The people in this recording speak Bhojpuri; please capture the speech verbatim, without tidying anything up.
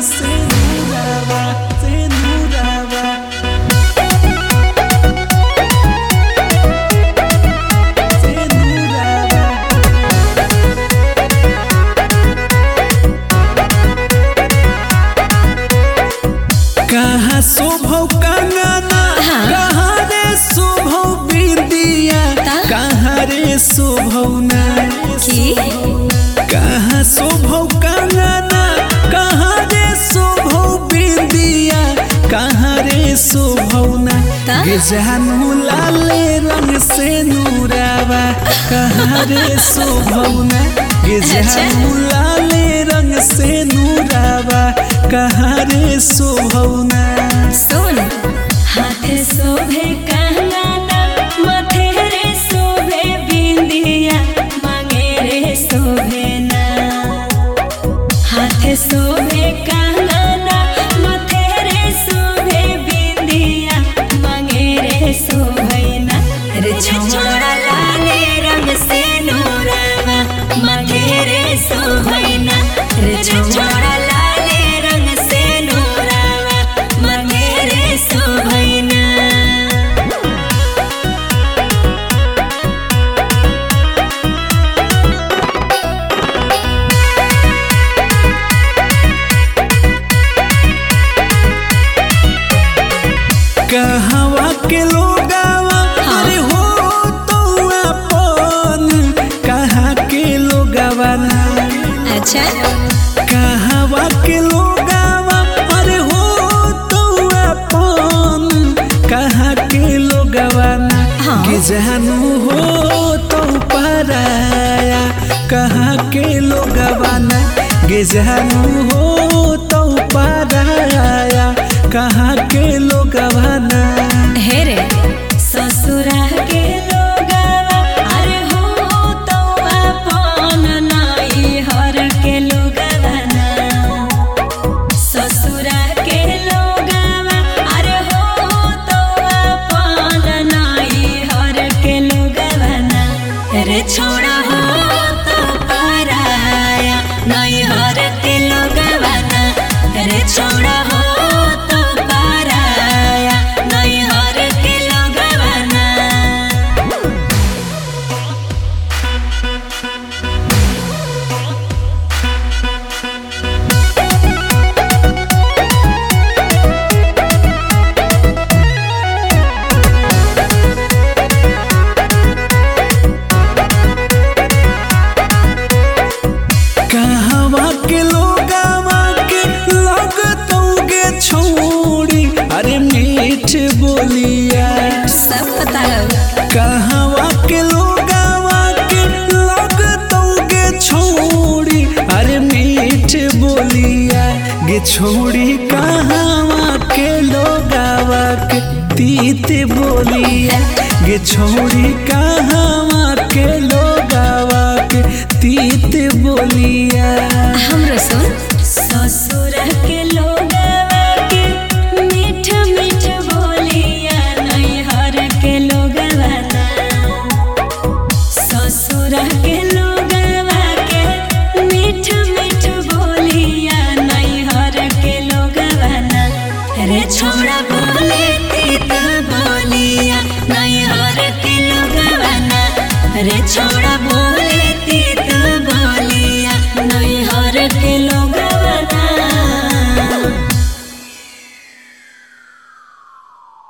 से नूरावा से नूरावा से नूरावा कहाँ शोभौ कंगना कहाँ रे शोभौ बिंदिया कहाँ रे शोभौ ना कहाँ शोभौ कंगना कहाँ रे शोभौ बिंदिया कहाँ रे शोभौ ना गे जानू लाले रंग से नूरावा कहाँ रे शोभौ ना गे जानू लाले रंग से नूरावा कहाँ रे शोभौ ना सुन हाथ शोभे कंगना माथे रे शोभे बिंदिया मांगे रे शोभे ना हाथ शोभे कंगना माथे रे शोभे बिंदिया मांगे रे शोभे ना रे छोड़ा लाले रंग से नूरावा मांगे रे शोभे ना रे छोड़ा लाले रंग से नूरावा मांगे रे शोभे ना कहवा के लोगावा अरे हो तो अपन कहाँ के लोगावा ना अच्छा कहवा के लोगावा अरे हो तो अपन कहाँ के लोगावा ना के जानू हो तो पराया कहाँ के लोगावा ना गे जानू हो तो पराया कहाँ के लोगावा ना हे रे ससुरा के लोगावा अरे हो तो अपन नाई हर के लोगावा ना ससुरा के लोगावा अरे हो तो अपन नाई हर के लोगावा ना रे छोड़ा हो तो पराया नाई हर के लोगावा ना रे छोड़ा हो तो पराया नाई हर के लोगावा ना कहवा के लोगावा के लगतौगे छोड़ी अरे मीठ बोलिया सब पता है कहवा के लोगावा के लगतौगे छोड़ी अरे मीठ बोलिया गे छोड़ी कहवा के लोगावा के तीत बोलिया गे छोड़ी कहवा के लोगावा के तीत बोलिया